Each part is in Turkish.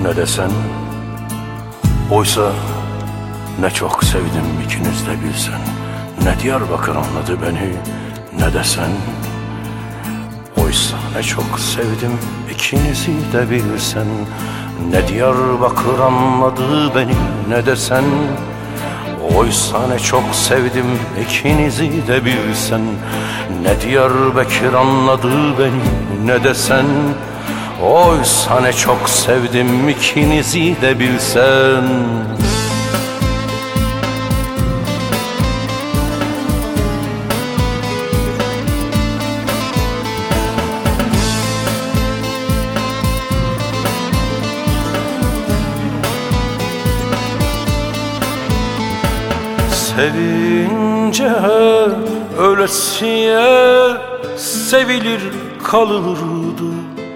ne de sen. Oysa ne çok sevdim ikiniz de bilsen. Ne Diyarbakır anladı beni ne de sen. Oysa ne çok sevdim ikinizi de bilsen. Ne Diyarbakır anladı beni ne de sen. Oysa ne çok sevdim ikinizi de bilsen. Ne Diyarbakır anladı beni ne de sen. Oysa ne çok sevdim ikinizi de bilsen. Sevince ölesiye sevilir kalırdı.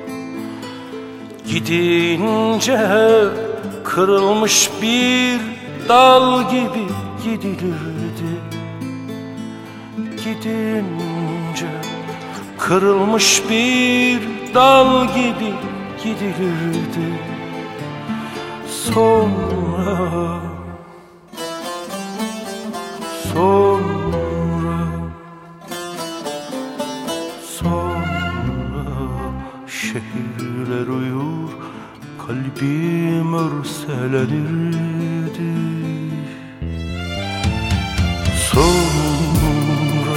Gidince kırılmış bir dal gibi gidilirdi. Gidince kırılmış bir dal gibi gidilirdi. Sonra şehirler uyur, kalbim örselenirdi. Sonra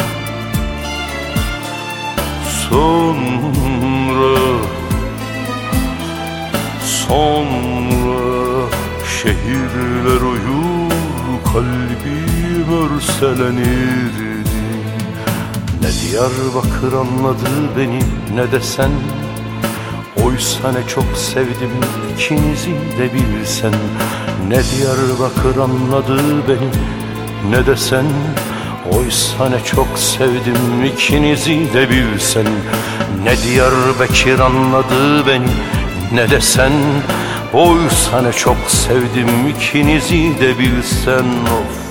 şehirler uyur, kalbim örselenirdi. Ne Diyarbakır anladı beni ne de sen. Oysa ne çok sevdim ikinizi de bilsen. Ne Diyarbakır anladı beni ne de sen. Oysa ne çok sevdim ikinizi de bilsen. Ne Diyarbakır anladı beni ne de sen. Oysa ne çok sevdim ikinizi de bilsen. Of.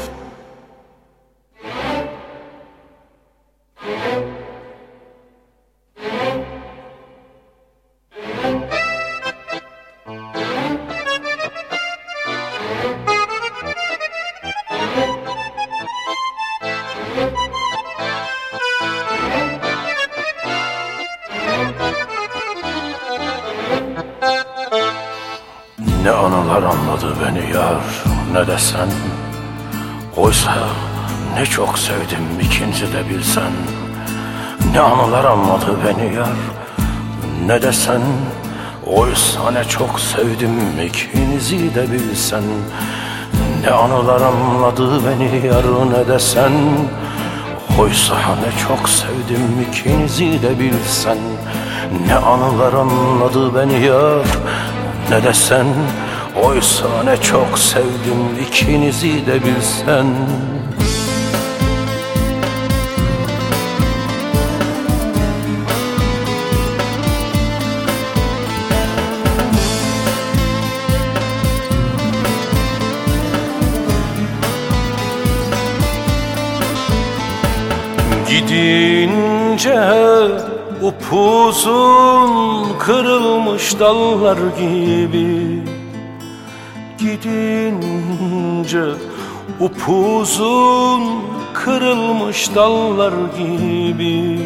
Ne anılar anladı beni yar ne de sen. Oysa ne çok sevdim ikinizi de bilsen. Ne anılar anladı beni yar ne de sen. Oysa ne çok sevdim ikinizi de bilsen. Ne anılar anladı beni yar ne de sen. Oysa ne çok sevdim ikinizi de bilsen. Ne anılar anladı beni yar ne de sen. Oysa ne çok sevdim ikinizi de bilsen. Gidince upuzun kırılmış dallar gibi. Gidince upuzun kırılmış dallar gibi.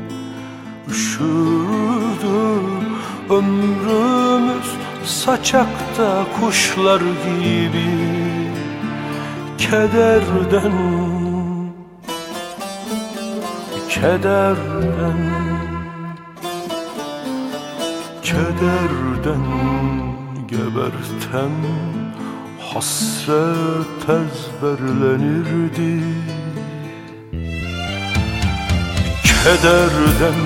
Üşüdü ömrümüz saçakta kuşlar gibi. Kederden geberten hasret ezberlenirdi. Kederden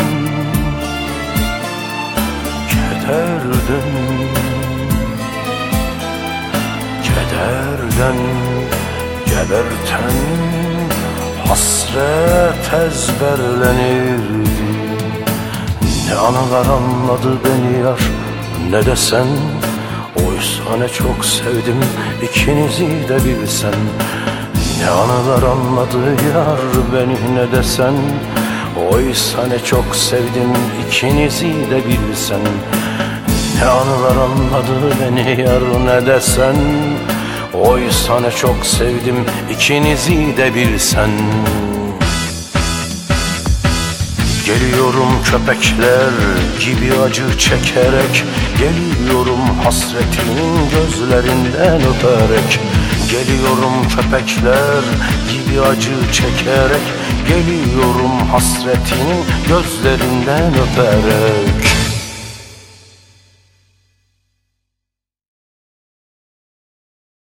geberten hasret ezberlenirdi. Ne anılar anladı beni yar ne de sen. Oysa ne çok sevdim ikinizi de bilsen. Ne anılar anladı yar beni ne de sen. Oysa ne çok sevdim ikinizi de bilsen. Ne anılar anladı beni yar ne desen. Oysa ne çok sevdim ikinizi de bilsen. Geliyorum köpekler gibi acı çekerek, geliyorum hasretinin gözlerinden öperek. Geliyorum köpekler gibi acı çekerek, geliyorum hasretinin gözlerinden öperek.